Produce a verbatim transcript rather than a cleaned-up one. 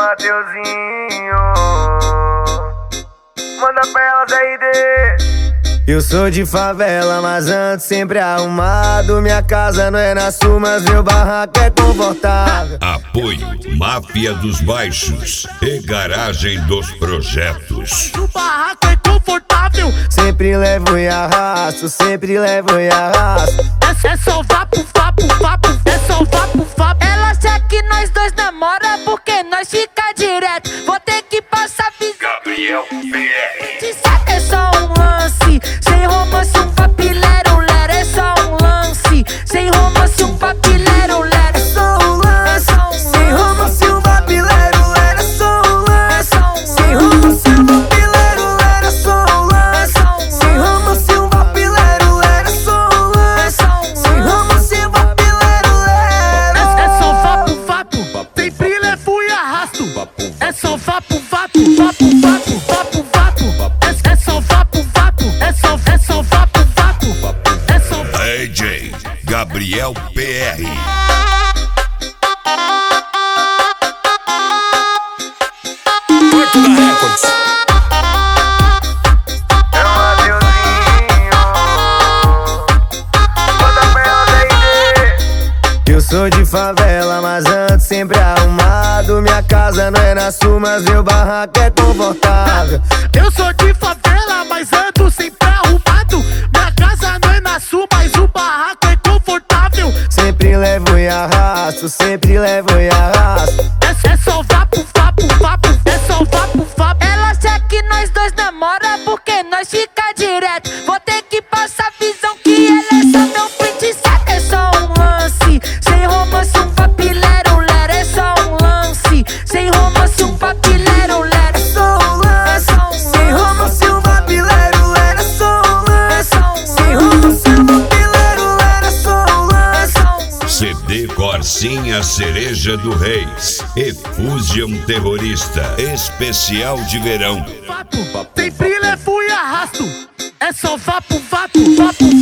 Mateuzinho, manda pra elas aí, D. Eu sou de favela, mas ando sempre arrumado. Minha casa não é na sul, mas meu barraco é confortável. Apoio Máfia dos Baixos e Garagem dos Projetos. O barraco é confortável. Sempre levo e arrasto, sempre levo e arrasto. É, é só vapo, vapo, vapo. É só vapo, vapo. Ela acha que nós dois namora porque nós fica direto. Vou ter que passar visão. Gabriel P R. Te sabe, é só um lance. Sem romance, um papilero, lero. É só um lance. Sem romance, um papilero, lero. É só um lance. Sem romance, um papilero, lero. É só um lance. Sem romance, um papilero, lero. É só um lance. Sem romance, um papilero, lero. É só um lance. Sem romance, um papilero, lero. É, é só vapo, vapo. Sempre levo e arrasto. É só vapo, vapo, vapo, vapo, vapo, vapo. É, é só vapo, vapo. É só, é só vapo, vapo. É só vapo. D J Gabriel P R. É Mateuzinho, manda pra elas aí, D. Eu sou de favela, mas ando sempre arrumado. Minha casa não é na sul, mas meu barraco é confortável. Eu sou de favela, mas ando sempre arrumado. Minha casa não é na sul, mas o barraco é confortável. Sempre levo e arrasto, sempre levo e arrasto. É, é só vapo, vapo, vapo. É só vapo, vapo. Ela acha que nós dois namora porque nós fica direto. Vou ter que passar visão que ela é só meu print set. É só um lance. Sem romance, um papilero, lero. É só um lance. Sem romance, um papilero, lero. É só um lance. Sem romance, um papilero, lero. É só um lance. Sem romance, um papilero, lero. É só um lance. C D Corsinha Cereja do Reis e Fusion Terrorista Especial de Verão. Vapo, sempre levo e arrasto. É só vapo, vapo, vapo.